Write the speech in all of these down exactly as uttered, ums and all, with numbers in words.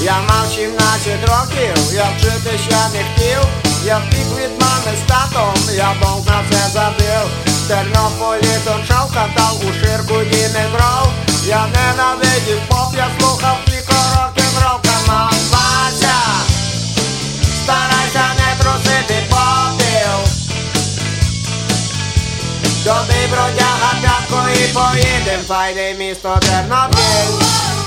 Я мав сімнадцять років, я вчити ще не хотів. Я втік від мами з татом, я Бог на це забив. В Тернополі точав, катав у ширку Дімитров. Я ненавидів поп, я слухав тільки рок-н-рол. Камон, Вася, старайся не трусити попіл. Добий бродяга п'ятко і поїдем, файне місто Тернопіль.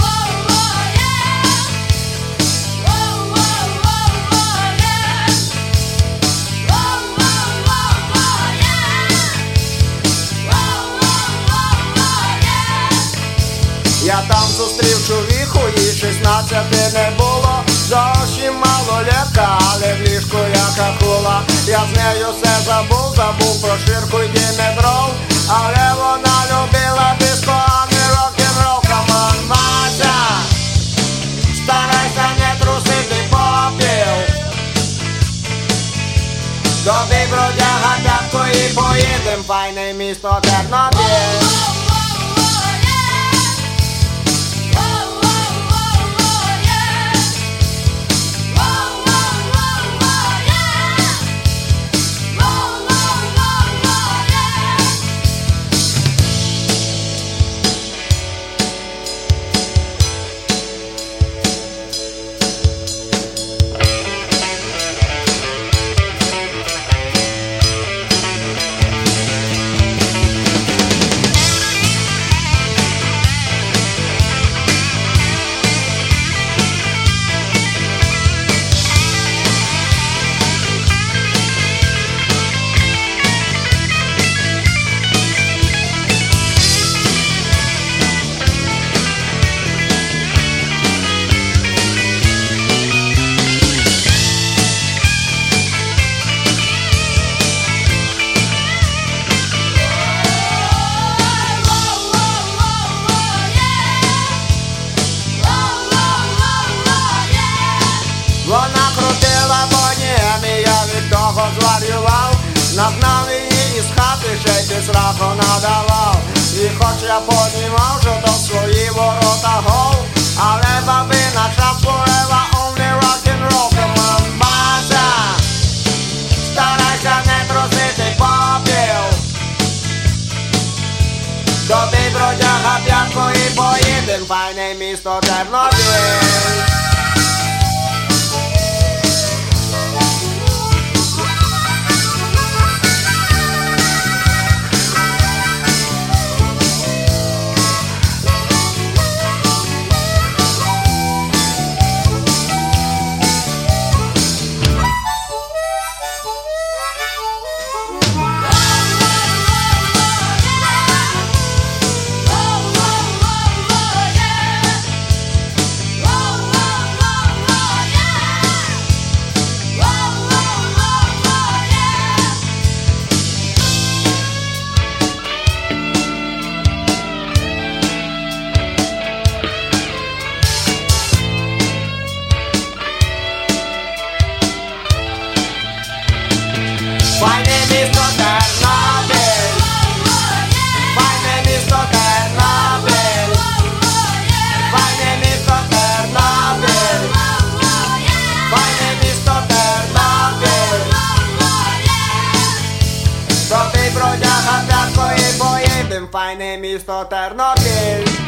Я там зустрів чоловіку, їй шістнадцяти не було. Зовсім малолетка, але в ліжку як акула. Я з нею все забув, забув про ширку й Дімитров. Але вона любила диско, а не рок-н-рол. Камон, Вася, старайся не трусити попіл. Добий бродяга п'ятко і поїдем, файне місто Тернопіль. Вона крутила боніми, я від того зварював. Нагнав її із хати, ще й без раху надавав. І хоч я поднімав, що до свої ворота гол, але бабина шапуева, only rock-and-roll. Камон, Вася, старайся не трусити попіл. Добий бродяга п'ятко і поїдем, файне місто Тернопіль. Файне місто Тернопіль, файне місто Тернопіль, файне місто Тернопіль, файне місто Тернопіль. Добий бродяга п'ятко і поїдем, файне місто Тернопіль.